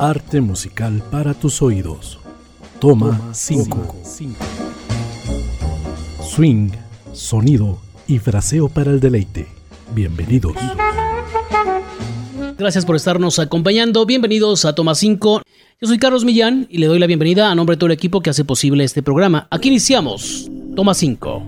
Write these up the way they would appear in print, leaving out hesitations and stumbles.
Arte musical para tus oídos. Toma 5. Swing, sonido y fraseo para el deleite. Bienvenidos. Gracias por estarnos acompañando. Bienvenidos a Toma 5. Yo soy Carlos Millán y le doy la bienvenida a nombre de todo el equipo que hace posible este programa. Aquí iniciamos Toma 5.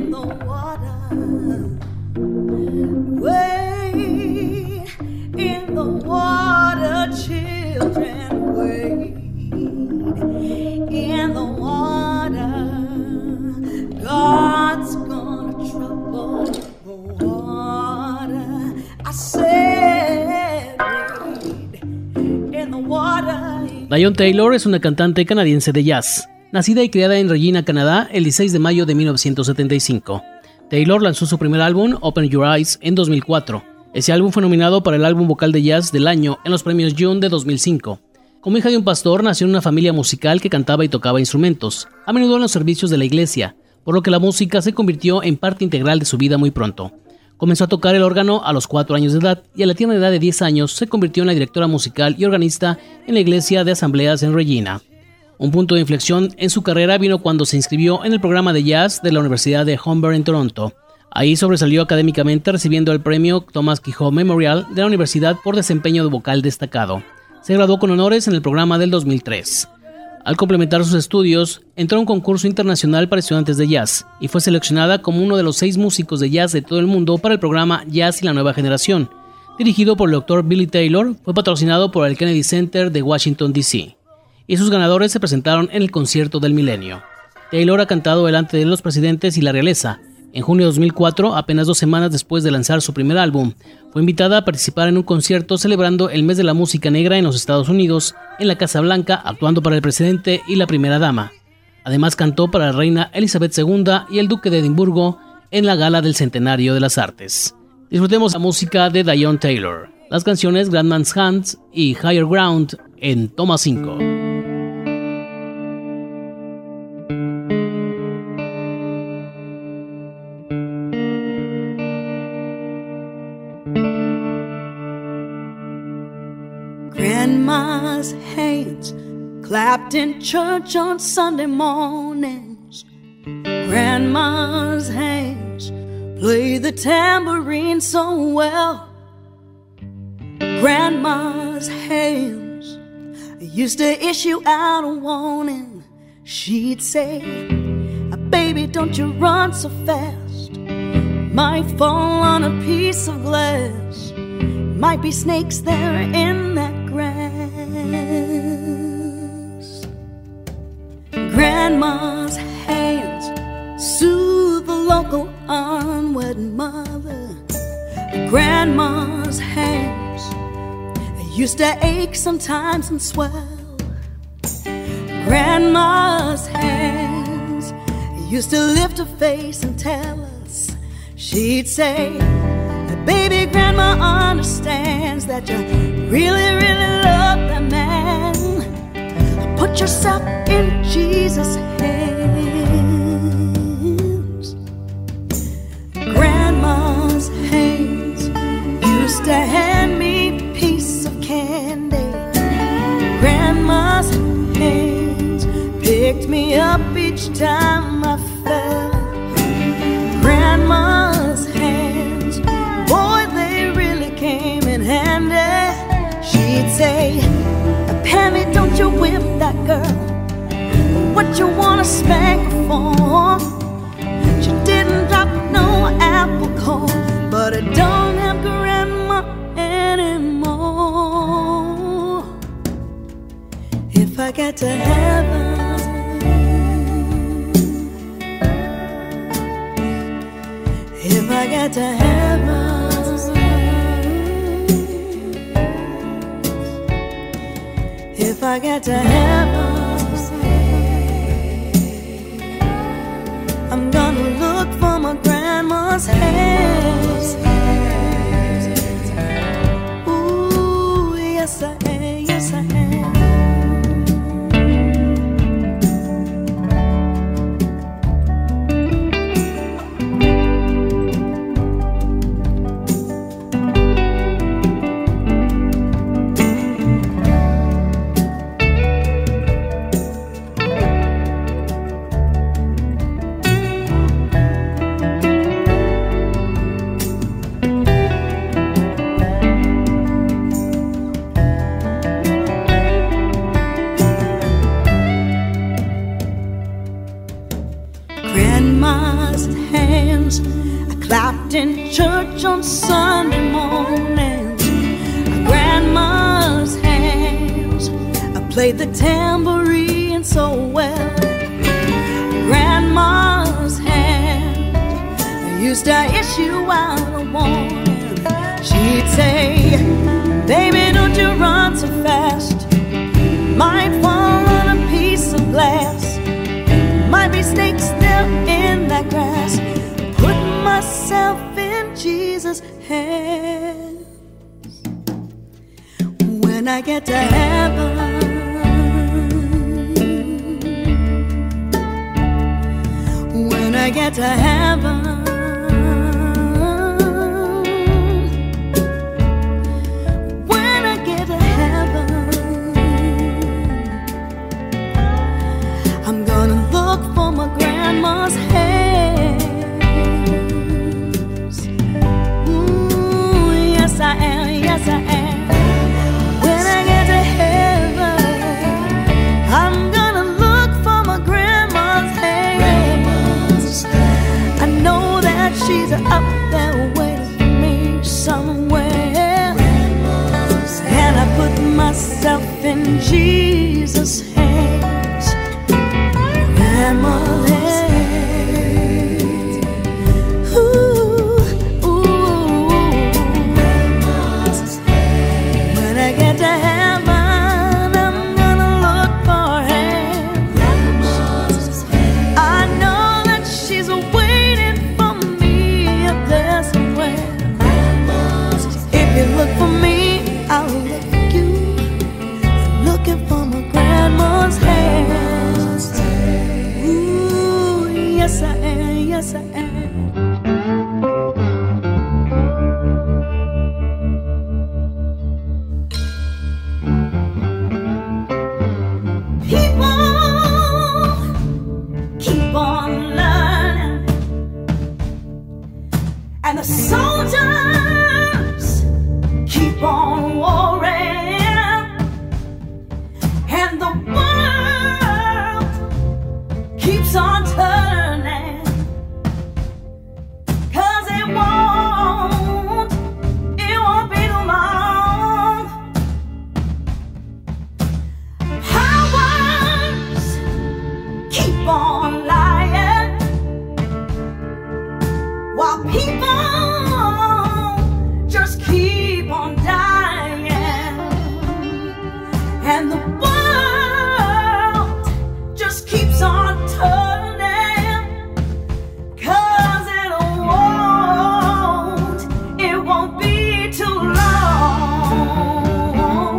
Dion Taylor es una cantante canadiense de jazz, nacida y criada en Regina, Canadá, el 16 de mayo de 1975. Taylor lanzó su primer álbum, Open Your Eyes, en 2004. Ese álbum fue nominado para el álbum vocal de jazz del año en los premios Juno de 2005. Como hija de un pastor, nació en una familia musical que cantaba y tocaba instrumentos, a menudo en los servicios de la iglesia, por lo que la música se convirtió en parte integral de su vida muy pronto. Comenzó a tocar el órgano a los 4 años de edad y a la tierna edad de 10 años se convirtió en la directora musical y organista en la iglesia de asambleas en Regina. Un punto de inflexión en su carrera vino cuando se inscribió en el programa de jazz de la Universidad de Humber en Toronto. Ahí sobresalió académicamente recibiendo el premio Thomas Quijote Memorial de la universidad por desempeño de vocal destacado. Se graduó con honores en el programa del 2003. Al complementar sus estudios, entró a un concurso internacional para estudiantes de jazz y fue seleccionada como uno de los 6 músicos de jazz de todo el mundo para el programa Jazz y la Nueva Generación. Dirigido por el Dr. Billy Taylor, fue patrocinado por el Kennedy Center de Washington, D.C. y sus ganadores se presentaron en el Concierto del Milenio. Taylor ha cantado delante de los presidentes y la realeza. En junio de 2004, apenas 2 semanas después de lanzar su primer álbum, fue invitada a participar en un concierto celebrando el mes de la música negra en los Estados Unidos, en la Casa Blanca, actuando para el presidente y la primera dama. Además cantó para la reina Elizabeth II y el duque de Edimburgo en la gala del Centenario de las Artes. Disfrutemos la música de Dion Taylor, las canciones Grandman's Hands y Higher Ground en Toma 5. Grandma's hands clapped in church on Sunday mornings. Grandma's hands played the tambourine so well. Grandma's hands used to issue out a warning. She'd say, "Baby, don't you run so fast. Might fall on a piece of glass. Might be snakes there in that grass." Grandma's hands soothe the local unwed mother. Grandma's hands used to ache sometimes and swell. Grandma's hands used to lift her face and tell us. She'd say, "Baby, Grandma understands that you really, really love that man. Put yourself in Jesus' hands." Grandma's hands used to hand me a piece of candy. Grandma's hands picked me up each time I fell. Grandma's hands, boy, they really came in handy. She'd say, "Pammy, don't you whip that girl. What you wanna spank her for? She didn't drop no apple core, but I don't have grandma anymore. If I get to heaven, if I get to heaven, if I get to heaven, I'm gonna look for my grandma's hands. Ooh, yes I am, yes I am. church on Sunday mornings, grandma's hands. I played the tambourine so well. Grandma's hands. I used to issue out a warning. She'd say, baby, don't you run so fast. Might fall on a piece of glass. Might be snakes there in that grass. Put myself in Jesus' hands. When I get to heaven, when I get to heaven, when I get to heaven, I'm gonna look for my grandma's hands. Ooh, yes I am, yes I am. When I get to heaven, I'm gonna look for my grandma's hands. I know that she's up there waiting for me somewhere. And I put myself in Jesus' hands. Grandma's hands. Ooh, ooh. When I get to heaven, I'm gonna look for hands. I know that she's waiting for me up there somewhere. If you look for me, I'll look for you. Looking for my grandma's hands. Ooh, yes I am, yes I am. People keep on learning, and the soldiers keep on warring, and the world keeps on turning, 'cause it won't be too long. Powers keep on lying, while people just keep on dying, and the world just keeps on turning, 'cause it won't be too long.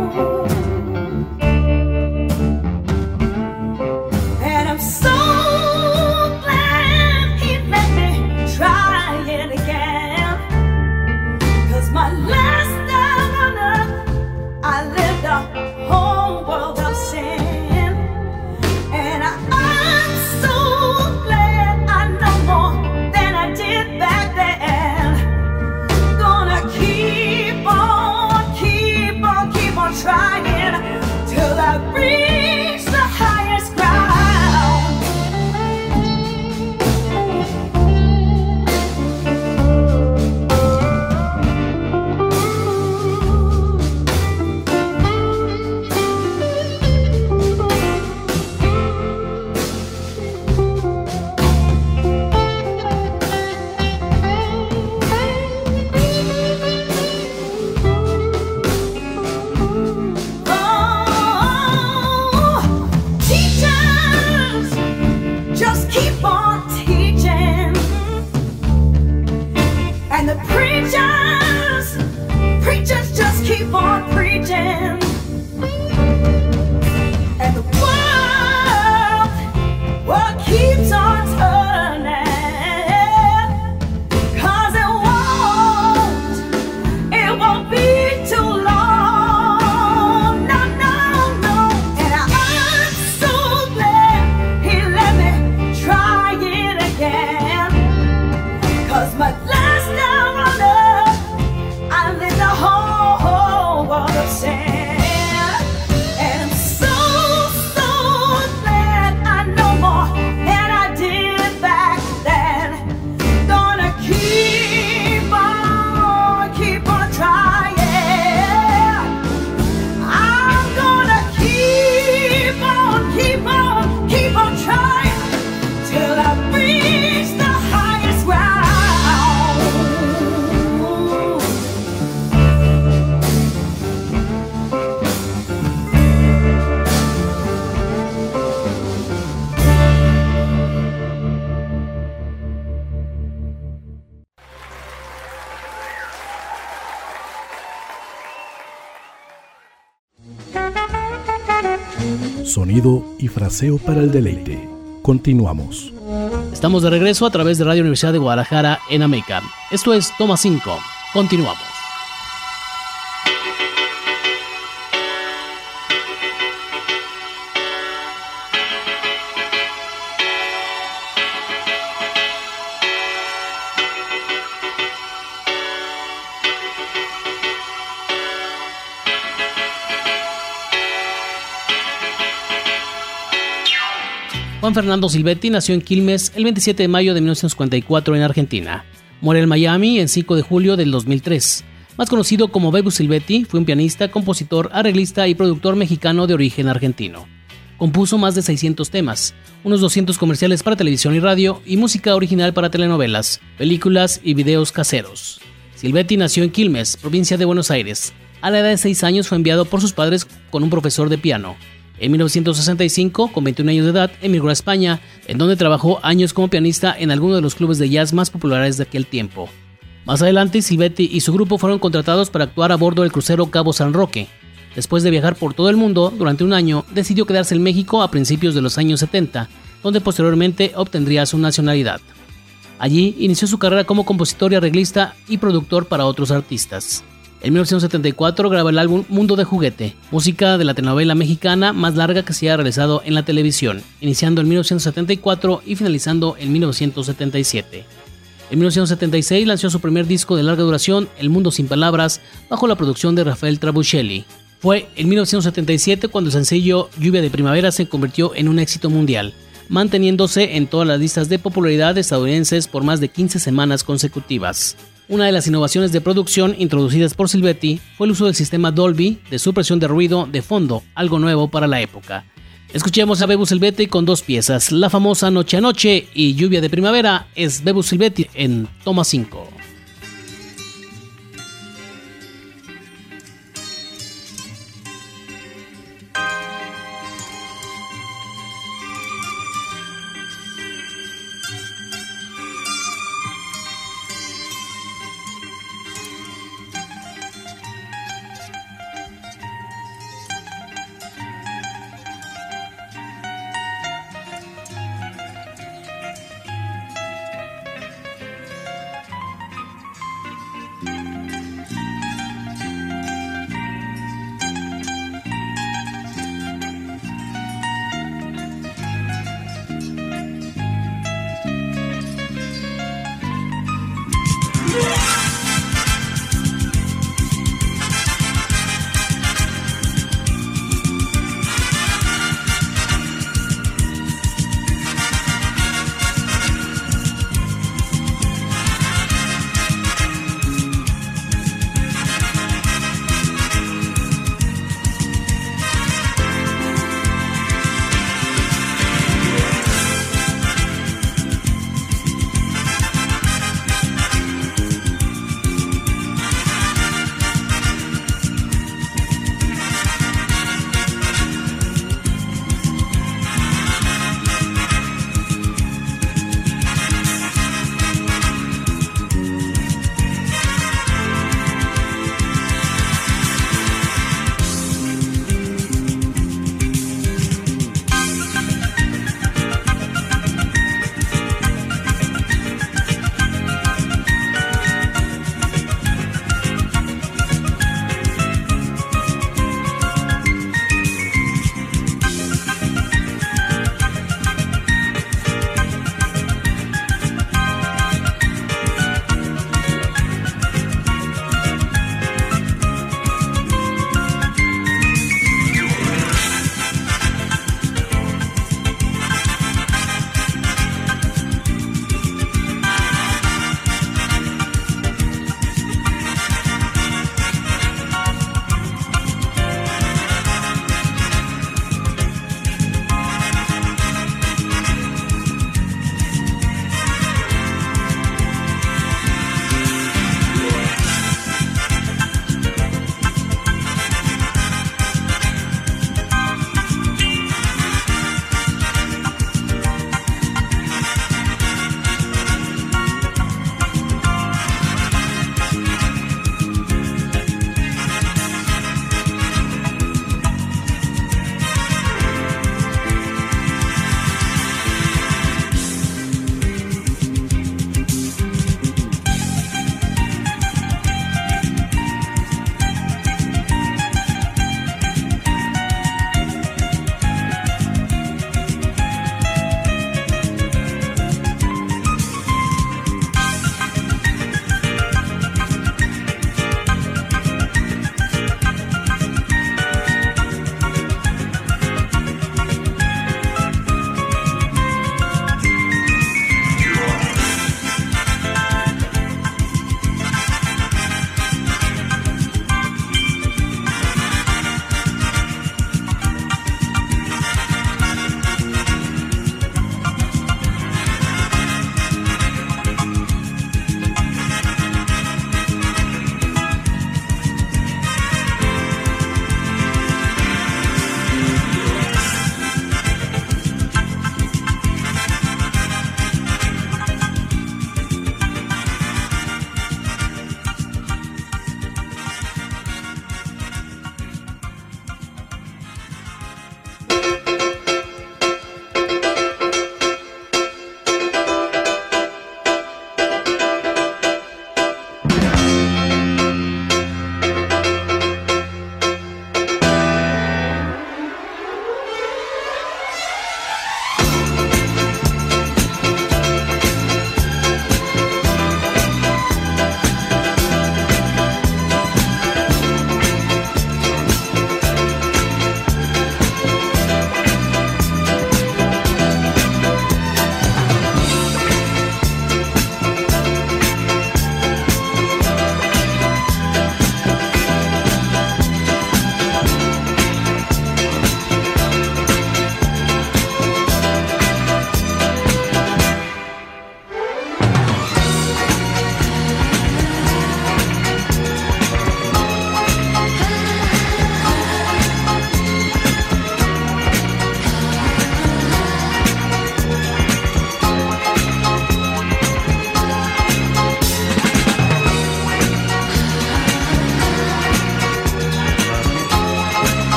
And I'm so glad he let me try it again, 'cause my last time on earth, I lived a whole world of sin. And I'm so glad I know more than I did back then. Gonna keep on trying till I reach the highest ground. Oh, teachers just keep on teaching, and the preachers just keep on preaching, and the world keeps on turning, 'cause it won't be too long. No, no, no. And I'm so glad he let me try it again, 'cause my last time on earth, I lived a whole world of sin. Sonido y fraseo para el deleite. Continuamos. Estamos de regreso a través de Radio Universidad de Guadalajara en Ameca. Esto es Toma 5. Continuamos. Juan Fernando Silvetti nació en Quilmes el 27 de mayo de 1954 en Argentina. Muere en Miami el 5 de julio del 2003. Más conocido como Bebu Silvetti, fue un pianista, compositor, arreglista y productor mexicano de origen argentino. Compuso más de 600 temas, unos 200 comerciales para televisión y radio y música original para telenovelas, películas y videos caseros. Silvetti nació en Quilmes, provincia de Buenos Aires. A la edad de 6 años fue enviado por sus padres con un profesor de piano. En 1965, con 21 años de edad, emigró a España, en donde trabajó años como pianista en algunos de los clubes de jazz más populares de aquel tiempo. Más adelante, Silvetti y su grupo fueron contratados para actuar a bordo del crucero Cabo San Roque. Después de viajar por todo el mundo durante un año, decidió quedarse en México a principios de los años 70, donde posteriormente obtendría su nacionalidad. Allí inició su carrera como compositor y arreglista y productor para otros artistas. En 1974 graba el álbum Mundo de Juguete, música de la telenovela mexicana más larga que se haya realizado en la televisión, iniciando en 1974 y finalizando en 1977. En 1976 lanzó su primer disco de larga duración, El Mundo Sin Palabras, bajo la producción de Rafael Trabuchelli. Fue en 1977 cuando el sencillo Lluvia de Primavera se convirtió en un éxito mundial, manteniéndose en todas las listas de popularidad estadounidenses por más de 15 semanas consecutivas. Una de las innovaciones de producción introducidas por Silvetti fue el uso del sistema Dolby de supresión de ruido de fondo, algo nuevo para la época. Escuchemos a Bebu Silvetti con dos piezas, la famosa Noche a Noche y Lluvia de Primavera. Es Bebu Silvetti en Toma 5.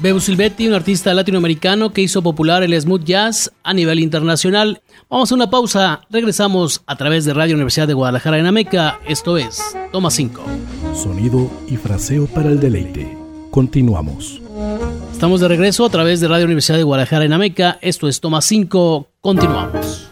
Bebo Silvetti, un artista latinoamericano que hizo popular el smooth jazz a nivel internacional. Vamos a una pausa, regresamos a través de Radio Universidad de Guadalajara en Ameca. Esto es Toma 5. Sonido y fraseo para el deleite. Continuamos. Estamos de regreso a través de Radio Universidad de Guadalajara en Ameca. Esto es Toma 5. Continuamos.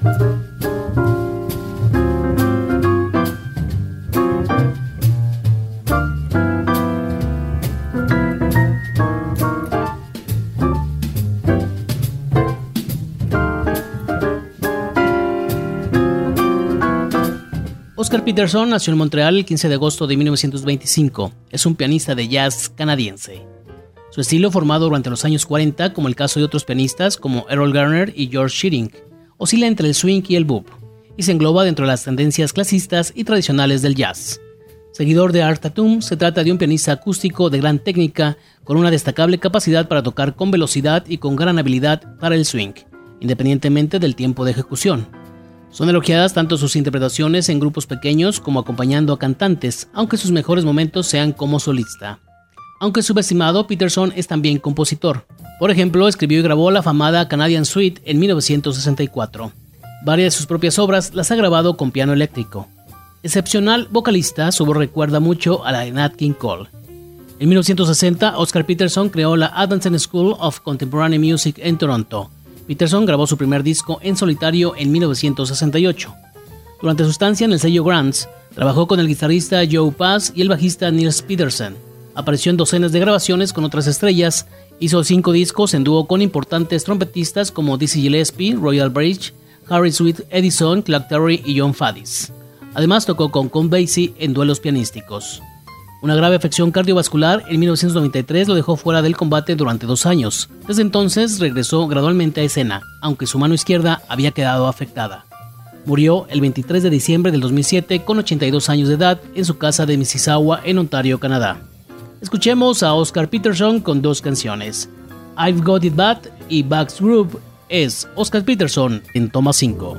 Oscar Peterson nació en Montreal el 15 de agosto de 1925. Es un pianista de jazz canadiense. Su estilo, formado durante los años 40, como el caso de otros pianistas como Errol Garner y George Shearing, oscila entre el swing y el bop, y se engloba dentro de las tendencias clasistas y tradicionales del jazz. Seguidor de Art Tatum, se trata de un pianista acústico de gran técnica, con una destacable capacidad para tocar con velocidad y con gran habilidad para el swing, independientemente del tiempo de ejecución. Son elogiadas tanto sus interpretaciones en grupos pequeños como acompañando a cantantes, aunque sus mejores momentos sean como solista. Aunque subestimado, Peterson es también compositor. Por ejemplo, escribió y grabó la afamada Canadian Suite en 1964. Varias de sus propias obras las ha grabado con piano eléctrico. Excepcional vocalista, su voz recuerda mucho a la de Nat King Cole. En 1960, Oscar Peterson creó la Advanced School of Contemporary Music en Toronto. Peterson grabó su primer disco en solitario en 1968. Durante su estancia en el sello Grants, trabajó con el guitarrista Joe Pass y el bajista Nils Peterson. Apareció en docenas de grabaciones con otras estrellas, hizo 5 discos en dúo con importantes trompetistas como Dizzy Gillespie, Royal Bridge, Harry Sweet Edison, Clark Terry y John Faddis. Además tocó con Count Basie en duelos pianísticos. Una grave afección cardiovascular en 1993 lo dejó fuera del combate durante 2 años. Desde entonces regresó gradualmente a escena, aunque su mano izquierda había quedado afectada. Murió el 23 de diciembre del 2007 con 82 años de edad en su casa de Mississauga en Ontario, Canadá. Escuchemos a Oscar Peterson con 2 canciones. I've Got It Bad y Back's Groove. Es Oscar Peterson en Toma 5.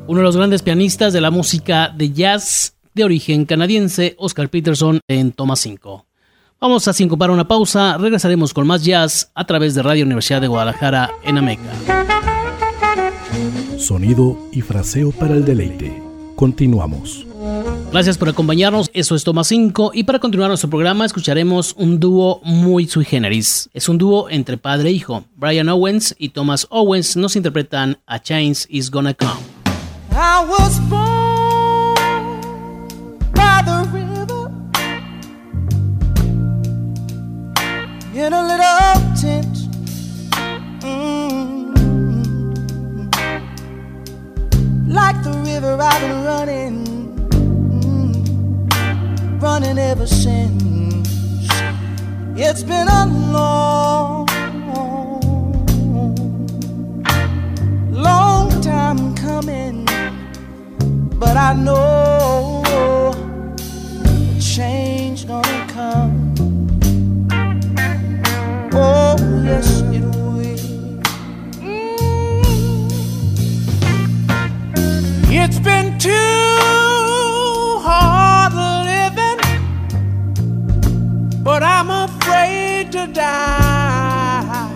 Uno de los grandes pianistas de la música de jazz de origen canadiense, Oscar Peterson, en Toma 5. Vamos a sincopar una pausa, regresaremos con más jazz a través de Radio Universidad de Guadalajara en Ameca. Sonido y fraseo para el deleite. Continuamos. Gracias por acompañarnos, eso es Toma 5 y para continuar nuestro programa escucharemos un dúo muy sui generis. Es un dúo entre padre e hijo. Brian Owens y Thomas Owens nos interpretan A Change Is Gonna Come. I was born by the river in a little tent. Like the river I've been running ever since. It's been a long time coming, but I know a change gonna come. Oh yes it will. It's been too hard living, but I'm afraid to die.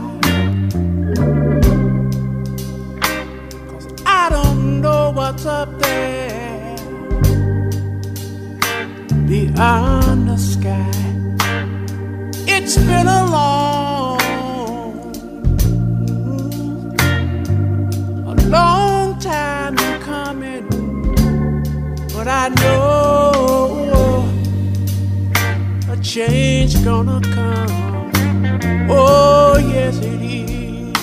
'Cause I don't know what's up there beyond the sky. It's been a long time coming, but I know a change gonna come. Oh yes it is.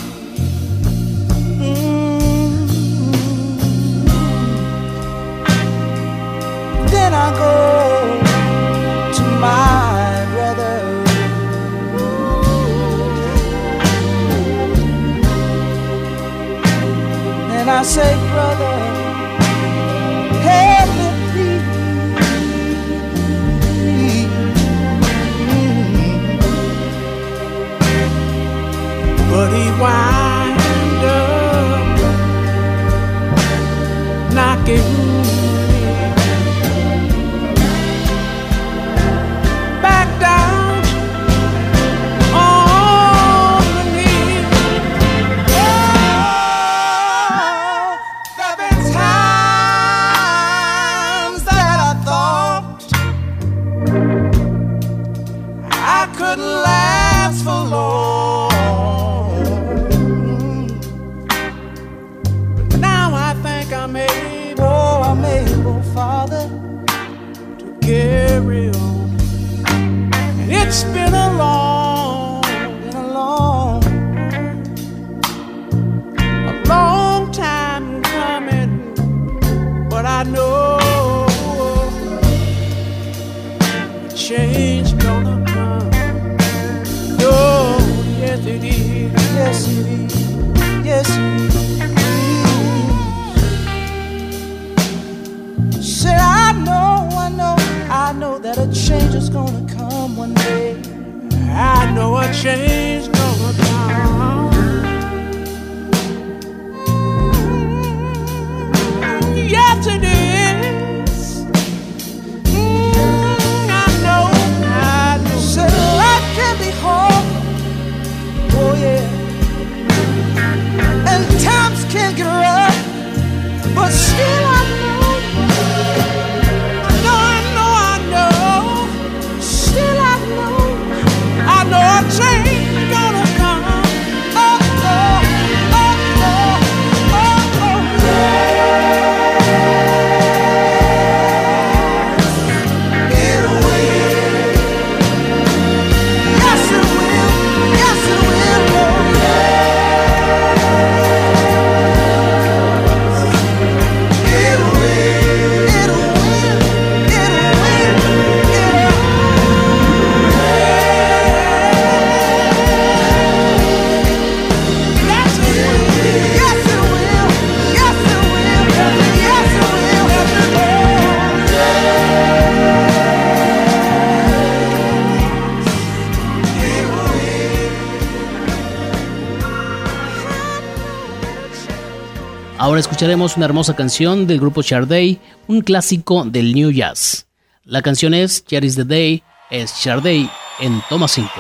Then I go to my brother, and I say, brother, help me please. But he wind up knocking back down on the knee. Oh, there've been times that I thought I couldn't last for long, but now I think I'm able, Father, to carry on. And it's been a long time coming, but I know a change gonna come. Oh, yes it is. Yes it is. Yes it is. Said I know that a change is gonna come one day. I know a change gonna come. Yes it is. I know. Said life can be hard. Oh yeah. And times can get rough, but still I know. Still I know a change gonna come. Ahora escucharemos una hermosa canción del grupo Sade, un clásico del New Jazz. La canción es Here is the Day, es Sade en toma 5.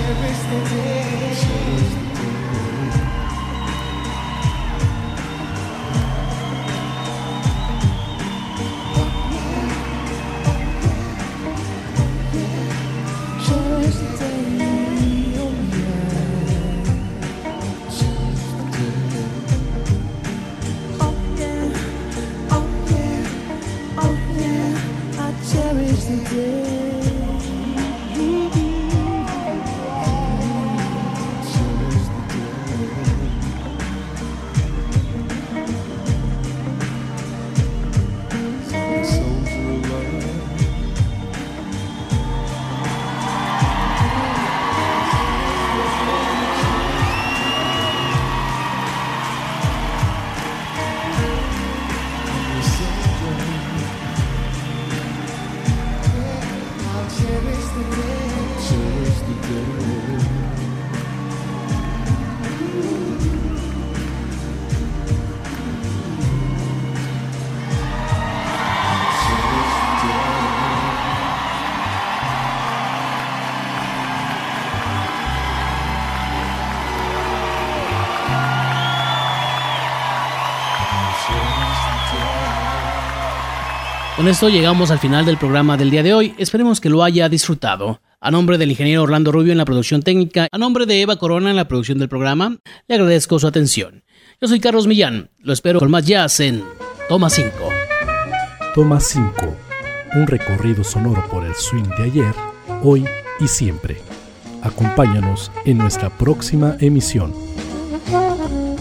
Con esto llegamos al final del programa del día de hoy. Esperemos que lo haya disfrutado. A nombre del ingeniero Orlando Rubio en la producción técnica, a nombre de Eva Corona en la producción del programa, le agradezco su atención. Yo soy Carlos Millán. Lo espero con más jazz en Toma 5. Toma 5. Un recorrido sonoro por el swing de ayer, hoy y siempre. Acompáñanos en nuestra próxima emisión.